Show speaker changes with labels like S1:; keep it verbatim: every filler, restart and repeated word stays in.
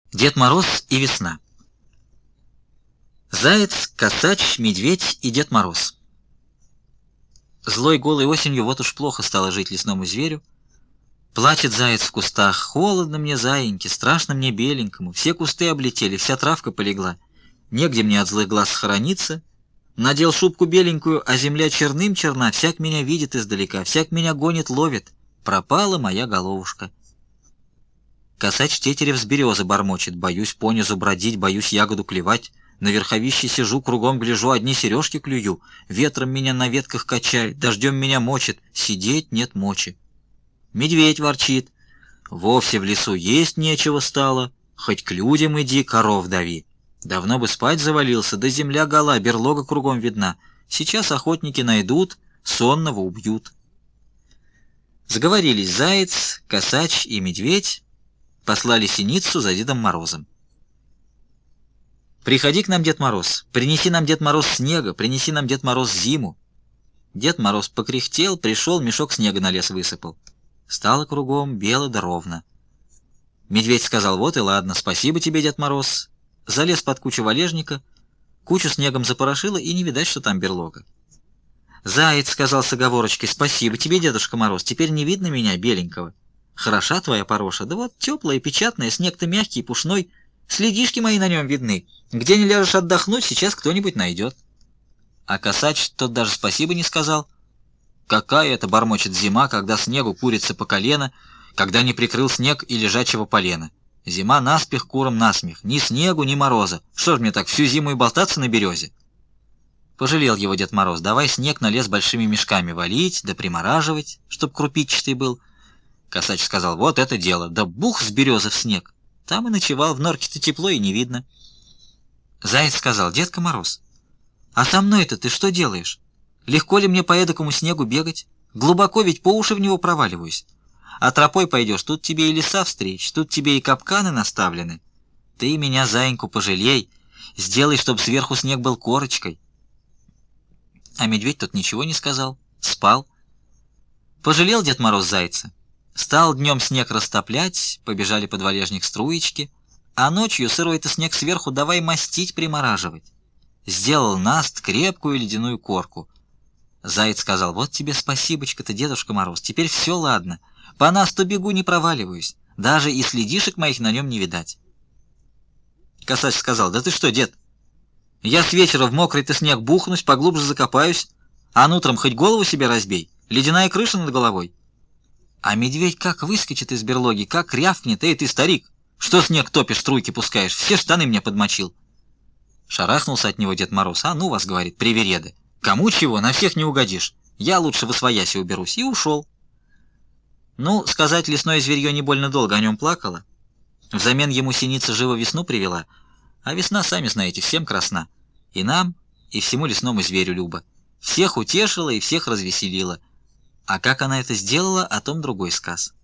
S1: Дед Мороз и весна. Заяц, Косач, Медведь и Дед Мороз. Злой голой осенью вот уж плохо стало жить лесному зверю. Плачет заяц в кустах: холодно мне, заиньки, страшно мне беленькому, все кусты облетели, вся травка полегла, негде мне от злых глаз схорониться. Надел шубку беленькую, а земля черным черна, всяк меня видит издалека, всяк меня гонит, ловит, пропала моя головушка. Косач Тетерев с березы бормочет: боюсь понизу бродить, боюсь ягоду клевать. На верховище сижу, кругом гляжу, одни сережки клюю. Ветром меня на ветках качает, дождем меня мочит, сидеть нет мочи. Медведь ворчит: вовсе в лесу есть нечего стало, хоть к людям иди, коров дави. Давно бы спать завалился, да земля гола, берлога кругом видна. Сейчас охотники найдут, сонного убьют. Заговорились заяц, Косач и Медведь, послали синицу за Дедом Морозом. «Приходи к нам, Дед Мороз, принеси нам, Дед Мороз, снега, принеси нам, Дед Мороз, зиму». Дед Мороз покряхтел, пришел, мешок снега на лес высыпал. Стало кругом бело да ровно. Медведь сказал: вот и ладно, спасибо тебе, Дед Мороз. Залез под кучу валежника, кучу снегом запорошило, и не видать, что там берлога. Заяц сказал с оговорочкой: спасибо тебе, Дедушка Мороз, теперь не видно меня, беленького. Хороша твоя пороша, да вот теплая и печатная, снег-то мягкий и пушной, следишки мои на нем видны. Где не ляжешь отдохнуть, сейчас кто-нибудь найдет. А Косач тот даже спасибо не сказал. Какая это, бормочет, зима, когда снегу курица по колено, когда не прикрыл снег и лежачего полена. Зима наспех, курам насмех, ни снегу, ни мороза. Что ж мне так всю зиму и болтаться на березе? Пожалел его Дед Мороз: давай снег на лес большими мешками валить, да примораживать, чтоб крупичатый был. Косач сказал: вот это дело, да бух с березы в снег. Там и ночевал, в норке-то тепло и не видно. Заяц сказал: Дедка Мороз, а со мной-то ты что делаешь? Легко ли мне по эдакому снегу бегать? Глубоко ведь по уши в него проваливаюсь. А тропой пойдешь, тут тебе и леса встреч, тут тебе и капканы наставлены. Ты меня, заиньку, пожалей, сделай, чтоб сверху снег был корочкой. А медведь тут ничего не сказал, спал. Пожалел Дед Мороз зайца. Стал днем снег растоплять, побежали под валежник струечки, а ночью сырой-то снег сверху давай мастить, примораживать. Сделал наст крепкую ледяную корку. Заяц сказал: вот тебе спасибочка-то, Дедушка Мороз, теперь все ладно. По насту бегу, не проваливаюсь, даже и следишек моих на нем не видать. Косач сказал: да ты что, дед, я с вечера в мокрый-то снег бухнусь, поглубже закопаюсь, а утром хоть голову себе разбей, ледяная крыша над головой. А медведь как выскочит из берлоги, как рявкнет: эй ты, старик, что снег топишь, струйки пускаешь, все штаны мне подмочил. Шарахнулся от него Дед Мороз: а ну вас, говорит, привереды, кому чего, на всех не угодишь, я лучше восвояси уберусь, и ушел. Ну, сказать, лесное зверье не больно долго о нем плакало. Взамен ему синица живо весну привела, а весна, сами знаете, всем красна. И нам, и всему лесному зверю любо. Всех утешила и всех развеселила. А как она это сделала, о том другой сказ.